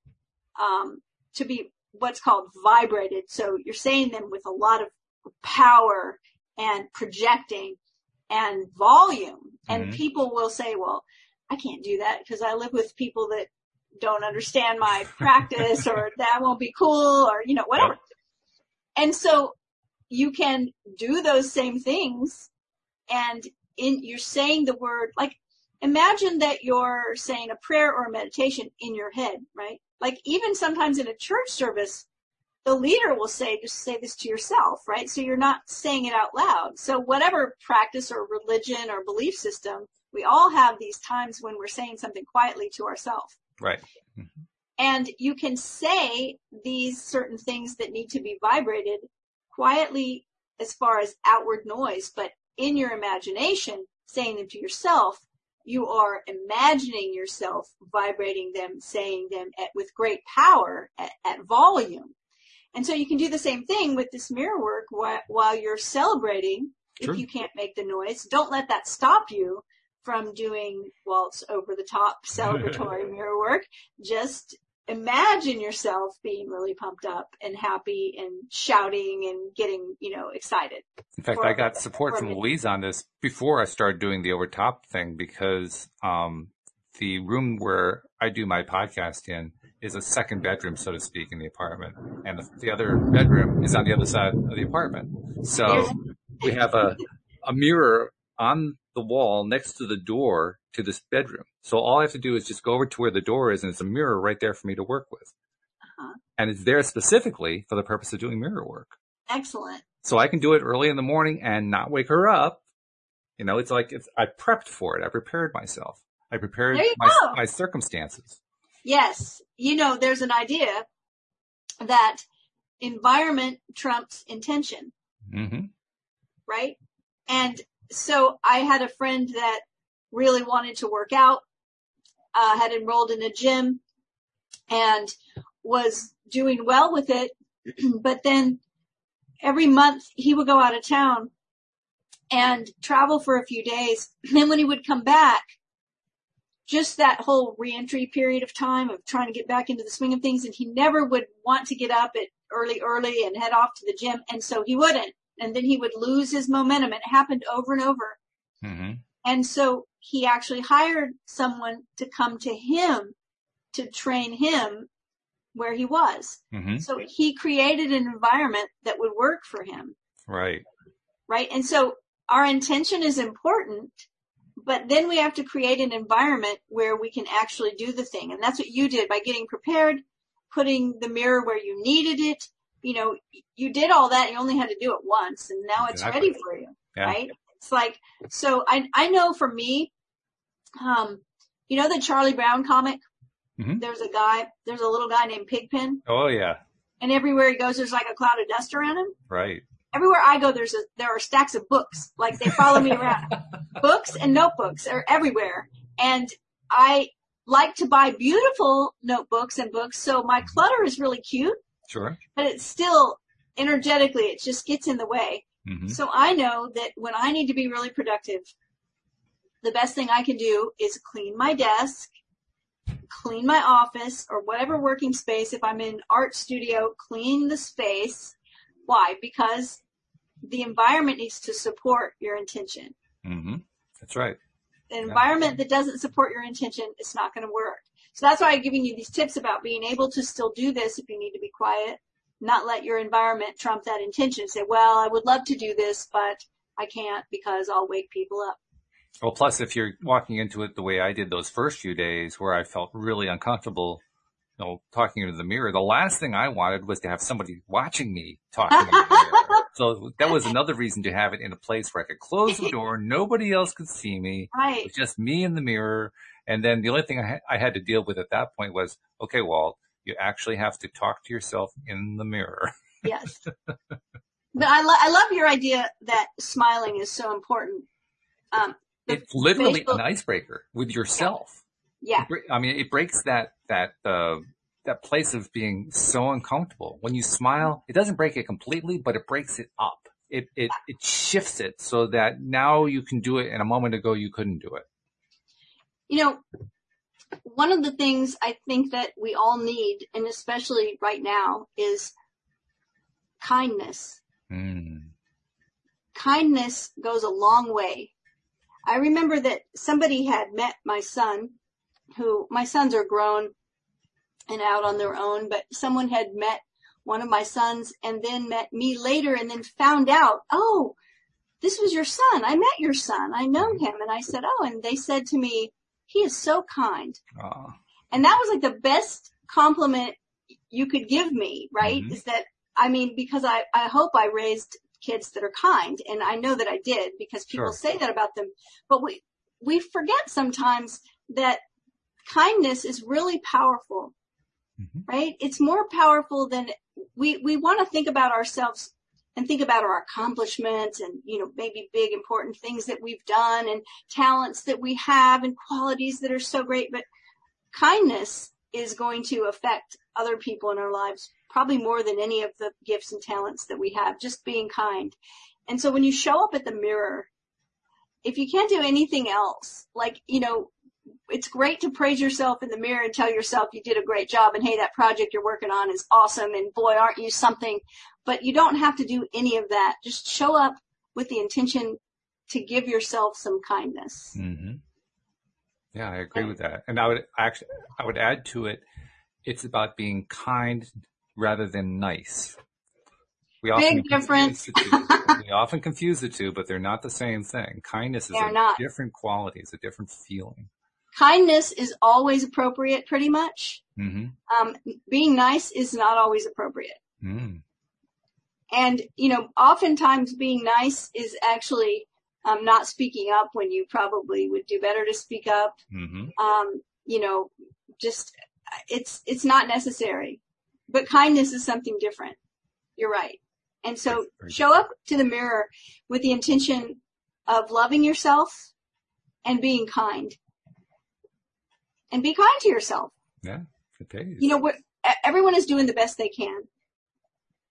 Speaker 2: to be what's called vibrated. So you're saying them with a lot of power and projecting and volume. And
Speaker 1: Mm-hmm.
Speaker 2: people will say, well, I can't do that because I live with people that don't understand my practice, or that won't be cool, or, whatever.
Speaker 1: Yep.
Speaker 2: And so you can do those same things, and you're saying the word, like, imagine that you're saying a prayer or a meditation in your head, right? Like, even sometimes in a church service, the leader will say, just say this to yourself, right? So you're not saying it out loud. So whatever practice or religion or belief system, we all have these times when we're saying something quietly to ourselves.
Speaker 1: Right. Mm-hmm.
Speaker 2: And you can say these certain things that need to be vibrated quietly as far as outward noise, but in your imagination, saying them to yourself, you are imagining yourself vibrating them, saying them with great power at volume. And so you can do the same thing with this mirror work while you're celebrating.
Speaker 1: Sure.
Speaker 2: If you can't make the noise, don't let that stop you from doing, it's over the top celebratory mirror work. Just imagine yourself being really pumped up and happy and shouting and getting, excited.
Speaker 1: In fact, I got support from Louise on this before I started doing the overtop thing, because the room where I do my podcast in is a second bedroom, so to speak, in the apartment. And the other bedroom is on the other side of the apartment. So we have a mirror on the wall next to the door to this bedroom. So all I have to do is just go over to where the door is, and it's a mirror right there for me to work with.
Speaker 2: Uh-huh.
Speaker 1: And it's there specifically for the purpose of doing mirror work.
Speaker 2: Excellent.
Speaker 1: So I can do it early in the morning and not wake her up. It's like I prepped for it. I prepared myself. I prepared my circumstances.
Speaker 2: Yes. There's an idea that environment trumps intention.
Speaker 1: Mm-hmm.
Speaker 2: Right? And so I had a friend that really wanted to work out, had enrolled in a gym and was doing well with it. But then every month he would go out of town and travel for a few days. And then when he would come back, just that whole reentry period of time of trying to get back into the swing of things. And he never would want to get up at early and head off to the gym. And so he wouldn't. And then he would lose his momentum. It happened over and over.
Speaker 1: Mm-hmm.
Speaker 2: And so he actually hired someone to come to him to train him where he was.
Speaker 1: Mm-hmm.
Speaker 2: So he created an environment that would work for him.
Speaker 1: Right.
Speaker 2: Right. And so our intention is important, but then we have to create an environment where we can actually do the thing. And that's what you did by getting prepared, putting the mirror where you needed it. You know, you did all that. You only had to do it once, and now it's ready for you. Yeah. Right. It's like, so I know for me, you know, the Charlie Brown comic,
Speaker 1: mm-hmm.
Speaker 2: there's a little guy named Pigpen.
Speaker 1: Oh yeah.
Speaker 2: And everywhere he goes, there's like a cloud of dust around him.
Speaker 1: Right.
Speaker 2: Everywhere I go, there are stacks of books. Like they follow me around. Books and notebooks are everywhere. And I like to buy beautiful notebooks and books. So my clutter is really cute.
Speaker 1: Sure.
Speaker 2: But it's still energetically, it just gets in the way.
Speaker 1: Mm-hmm.
Speaker 2: So I know that when I need to be really productive, the best thing I can do is clean my desk, clean my office or whatever working space. If I'm in art studio, clean the space. Why? Because the environment needs to support your intention.
Speaker 1: Mm-hmm. That's right.
Speaker 2: The environment that doesn't support your intention, it's not going to work. So that's why I'm giving you these tips about being able to still do this if you need to be quiet, not let your environment trump that intention. Say, well, I would love to do this, but I can't because I'll wake people up.
Speaker 1: Well, plus if you're walking into it the way I did those first few days where I felt really uncomfortable, you know, talking into the mirror, the last thing I wanted was to have somebody watching me talking into the mirror. So that was another reason to have it in a place where I could close the door. Nobody else could see me.
Speaker 2: Right.
Speaker 1: It was just me in the mirror. And then the only thing I had to deal with at that point was, okay, Walt, you actually have to talk to yourself in the mirror.
Speaker 2: Yes. But I love your idea that smiling is so important.
Speaker 1: It's literally an icebreaker with yourself.
Speaker 2: Yeah.
Speaker 1: I mean, it breaks that place of being so uncomfortable. When you smile, it doesn't break it completely, but it breaks it up. It shifts it so that now you can do it, and a moment ago you couldn't do it. You know,
Speaker 2: one of the things I think that we all need, and especially right now, is kindness.
Speaker 1: Mm.
Speaker 2: Kindness goes a long way. I remember that somebody had met my son, my sons are grown and out on their own, but someone had met one of my sons and then met me later and then found out, oh, this was your son. I met your son. I know him. And I said, oh, and they said to me, he is so kind.
Speaker 1: Aww.
Speaker 2: And that was like the best compliment you could give me, right? Mm-hmm. Is that, I mean, because I hope I raised kids that are kind, and I know that I did because people say that about them. But we forget sometimes that kindness is really powerful, mm-hmm. right? It's more powerful than we want to think about ourselves and think about our accomplishments and, you know, maybe big important things that we've done and talents that we have and qualities that are so great. But kindness is going to affect other people in our lives probably more than any of the gifts and talents that we have, just being kind. And so when you show up at the mirror, if you can't do anything else, like, you know, it's great to praise yourself in the mirror and tell yourself you did a great job and, hey, that project you're working on is awesome and boy, aren't you something. But you don't have to do any of that. Just show up with the intention to give yourself some kindness.
Speaker 1: Mm-hmm. Yeah, I agree with that. And I would add to it, it's about being kind rather than nice.
Speaker 2: Big difference.
Speaker 1: We often confuse the two, but they're not the same thing. Kindness is a different quality. It's a different feeling.
Speaker 2: Kindness is always appropriate, pretty much.
Speaker 1: Mm-hmm.
Speaker 2: Being nice is not always appropriate.
Speaker 1: Mm.
Speaker 2: And, you know, oftentimes being nice is actually not speaking up when you probably would do better to speak up.
Speaker 1: Mm-hmm.
Speaker 2: You know, just it's not necessary. But kindness is something different. You're right. And so show up to the mirror with the intention of loving yourself and being kind. And be kind to yourself.
Speaker 1: Yeah, it pays.
Speaker 2: You know, everyone is doing the best they can.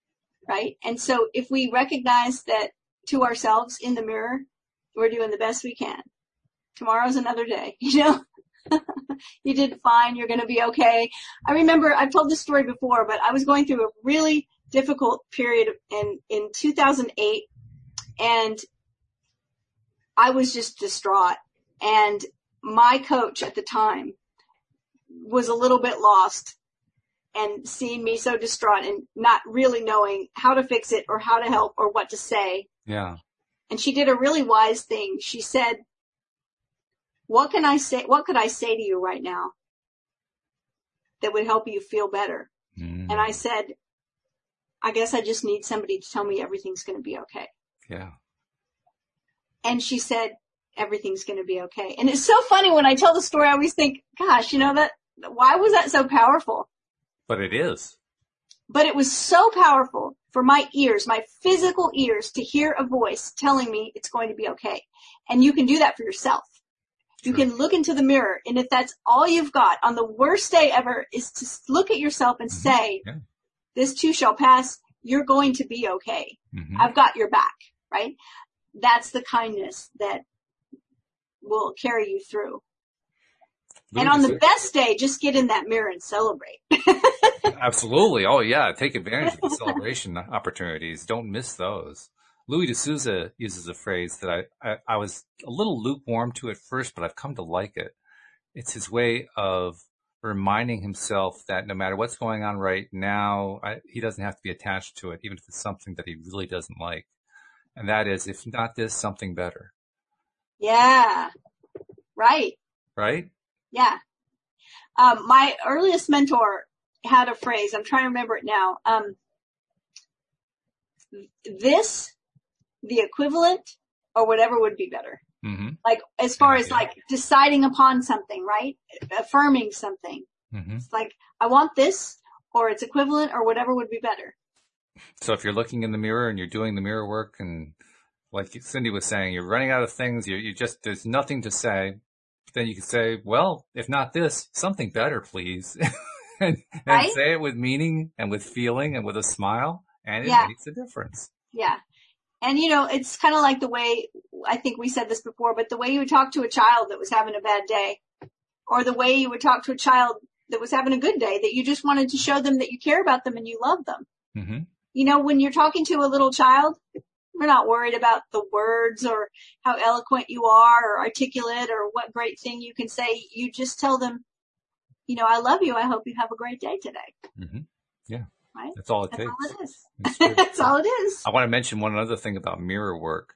Speaker 2: right? And so if we recognize that to ourselves in the mirror, we're doing the best we can. Tomorrow's another day, you know? You did fine. You're going to be okay. I remember I've told this story before, but I was going through a really difficult period in 2008, and I was just distraught. And my coach at the time was a little bit lost, and seeing me so distraught and not really knowing how to fix it or how to help or what to say.
Speaker 1: Yeah.
Speaker 2: And she did a really wise thing. She said, what can I say? What could I say to you right now that would help you feel better? And I said, I guess I just need somebody to tell me everything's going to be okay.
Speaker 1: Yeah.
Speaker 2: And she said, everything's going to be okay. And it's so funny when I tell the story, I always think, gosh, you know, why was that so powerful?
Speaker 1: But it is.
Speaker 2: But it was so powerful for my ears, my physical ears, to hear a voice telling me it's going to be okay. And you can do that for yourself. You can look into the mirror, and if that's all you've got on the worst day ever is to look at yourself and say, this too shall pass. You're going to be okay. I've got your back, right? That's the kindness that will carry you through. And on the best day, just get in that mirror and celebrate.
Speaker 1: Absolutely. Oh, yeah. Take advantage of the celebration opportunities. Don't miss those. Louis D'Souza uses a phrase that I was a little lukewarm to at first, but I've come to like it. It's his way of reminding himself that no matter what's going on right now, he doesn't have to be attached to it, even if it's something that he really doesn't like. And that is, if not this, something better.
Speaker 2: Yeah. Right.
Speaker 1: Right?
Speaker 2: Yeah. My earliest mentor had a phrase. I'm trying to remember it now. This, the equivalent, or whatever would be better. Like, as far as like deciding upon something, right? Affirming something. It's like, I want this, or its equivalent, or whatever would be better.
Speaker 1: So if you're looking in the mirror and you're doing the mirror work, and like Cindy was saying, you're running out of things, you just, there's nothing to say, then you can say, well, if not this, something better, please. and
Speaker 2: right?
Speaker 1: Say it with meaning and with feeling and with a smile, and it makes a difference.
Speaker 2: Yeah. And, you know, it's kind of like the way, I think we said this before, but the way you would talk to a child that was having a bad day, or the way you would talk to a child that was having a good day, that you just wanted to show them that you care about them and you love them. You know, when you're talking to a little child, we're not worried about the words or how eloquent you are or articulate or what great thing you can say. You just tell them, you know, I love you. I hope you have a great day today.
Speaker 1: Yeah.
Speaker 2: Right?
Speaker 1: That's all it takes.
Speaker 2: All it is. That's all it is.
Speaker 1: I want to mention one other thing about mirror work.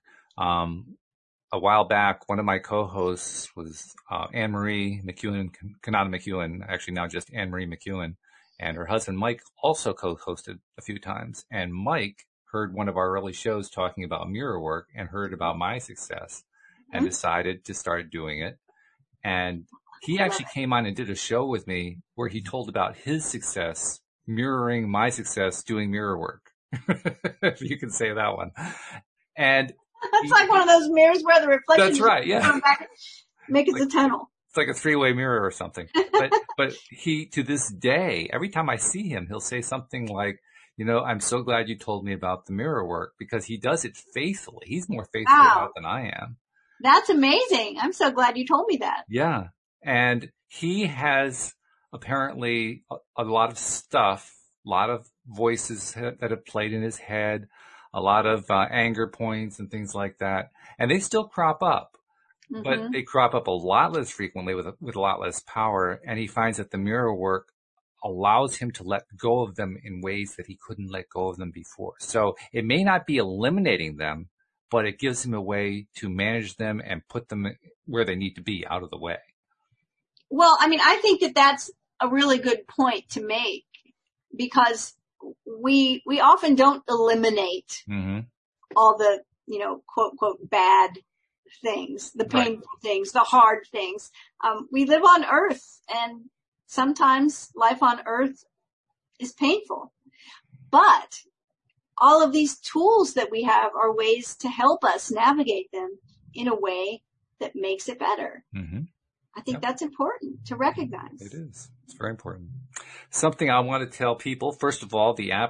Speaker 1: A while back, one of my co-hosts was Anne-Marie McEwen, Kanata McEwen, actually now just Anne-Marie McEwen, and her husband Mike also co-hosted a few times. And Mike heard one of our early shows talking about mirror work and heard about my success and decided to start doing it. And he actually came on and did a show with me where he told about his success mirroring my success doing mirror work. If you can say that one. And
Speaker 2: that's like one of those mirrors where the reflection.
Speaker 1: That's right. Yeah.
Speaker 2: Make it a tunnel.
Speaker 1: It's like a three-way mirror or something. But he, to this day, every time I see him, he'll say something like, you know, I'm so glad you told me about the mirror work, because he does it faithfully. He's more faithful about it than I am.
Speaker 2: That's amazing. I'm so glad you told me that.
Speaker 1: Yeah. And he has apparently a lot of stuff, a lot of voices that have played in his head, a lot of anger points and things like that. And they still crop up, but they crop up a lot less frequently with a lot less power. And he finds that the mirror work allows him to let go of them in ways that he couldn't let go of them before. So it may not be eliminating them, but it gives him a way to manage them and put them where they need to be, out of the way.
Speaker 2: Well, I mean, I think that that's a really good point to make, because we often don't eliminate all the, you know, quote, quote, bad things, the painful things, the hard things. We live on Earth, and sometimes life on Earth is painful, but all of these tools that we have are ways to help us navigate them in a way that makes it better. I think that's important to recognize.
Speaker 1: It is. It's very important. Something I want to tell people, first of all, the app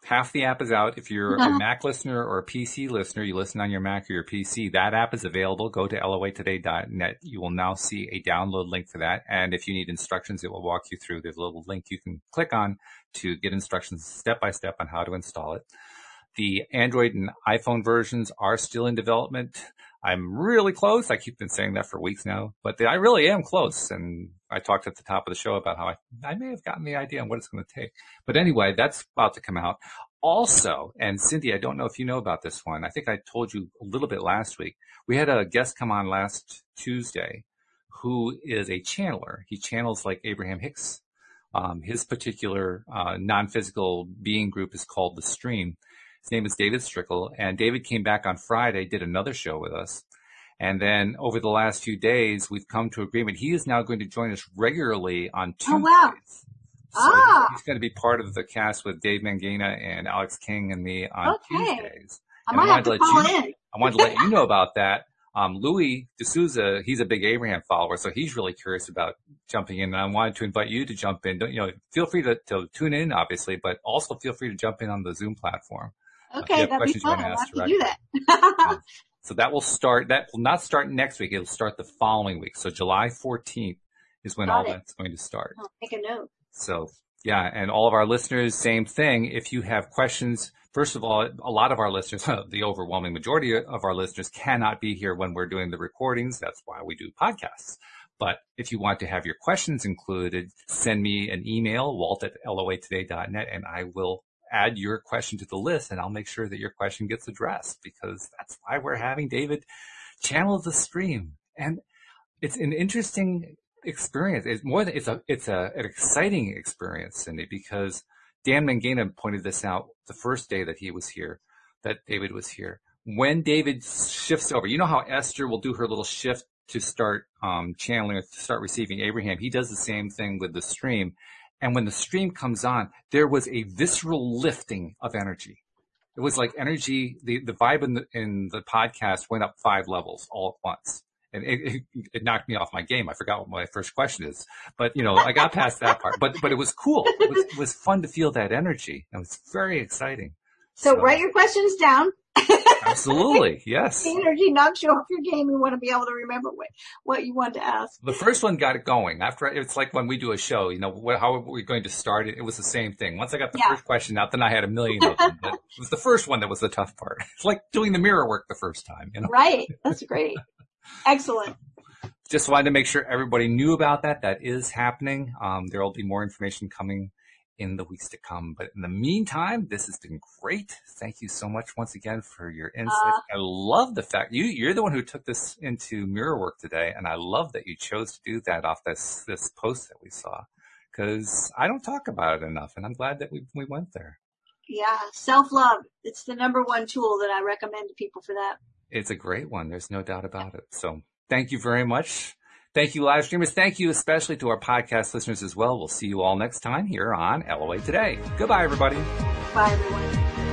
Speaker 1: Half the app is out. If you're a Mac listener or a PC listener, you listen on your Mac or your PC, that app is available. Go to loatoday.net. You will now see a download link for that. And if you need instructions, it will walk you through. There's a little link you can click on to get instructions step by step on how to install it. The Android and iPhone versions are still in development. I'm really close. I keep been saying that for weeks now, but I really am close. And I talked at the top of the show about how I may have gotten the idea on what it's going to take. But anyway, that's about to come out. Also, and Cindy, I don't know if you know about this one. I think I told you a little bit last week. We had a guest come on last Tuesday who is a channeler. He channels like Abraham Hicks. His particular non-physical being group is called The Stream. His name is David Strickle, and David came back on Friday, did another show with us. And then over the last few days, we've come to agreement. He is now going to join us regularly on Tuesdays.
Speaker 2: Oh, wow.
Speaker 1: So he's going to be part of the cast with Dave Mangena and Alex King and me on Tuesdays.
Speaker 2: I might have to call in.
Speaker 1: I wanted to let you know about that. Louis D'Souza, he's a big Abraham follower, so he's really curious about jumping in. And I wanted to invite you to jump in. Feel free to tune in, obviously, but also feel free to jump in on the Zoom platform.
Speaker 2: Okay, that'd be fun. I'll have to do that.
Speaker 1: So that will not start next week. It'll start the following week. So July 14th is when that's going to start.
Speaker 2: I'll make a note.
Speaker 1: So, yeah, and all of our listeners, same thing. If you have questions, first of all, a lot of our listeners, the overwhelming majority of our listeners cannot be here when we're doing the recordings. That's why we do podcasts. But if you want to have your questions included, send me an email, walt@loatoday.net, and I will add your question to the list, and I'll make sure that your question gets addressed, because that's why we're having David channel The Stream. And it's an interesting experience. It's an exciting experience, Cindy, because Dan Mangena pointed this out the first day that he was here, that David was here. When David shifts over, you know how Esther will do her little shift to start channeling, to start receiving Abraham. He does the same thing with The Stream. And when The Stream comes on, there was a visceral lifting of energy. It was like energy, the vibe in the podcast went up 5 levels all at once. And it knocked me off my game. I forgot what my first question is. But, I got past that part. But it was cool. It was fun to feel that energy. It was very exciting.
Speaker 2: So write your questions down.
Speaker 1: Absolutely, yes.
Speaker 2: The energy knocks you off your game. You want to be able to remember what you want to ask.
Speaker 1: The first one got it going. After, it's like when we do a show, how are we going to start it? It was the same thing. Once I got the first question out, then I had a million of them. But it was the first one that was the tough part. It's like doing the mirror work the first time,
Speaker 2: Right. That's great. Excellent.
Speaker 1: Just wanted to make sure everybody knew about that. That is happening. There will be more information coming in the weeks to come. But in the meantime, this has been great. Thank you so much once again for your insight. I love the fact you're the one who took this into mirror work today. And I love that you chose to do that off this post that we saw, because I don't talk about it enough. And I'm glad that we went there.
Speaker 2: Yeah. Self-love. It's the number one tool that I recommend to people for that.
Speaker 1: It's a great one. There's no doubt about it. So thank you very much. Thank you, live streamers. Thank you especially to our podcast listeners as well. We'll see you all next time here on LOA Today. Goodbye, everybody.
Speaker 2: Bye, everyone.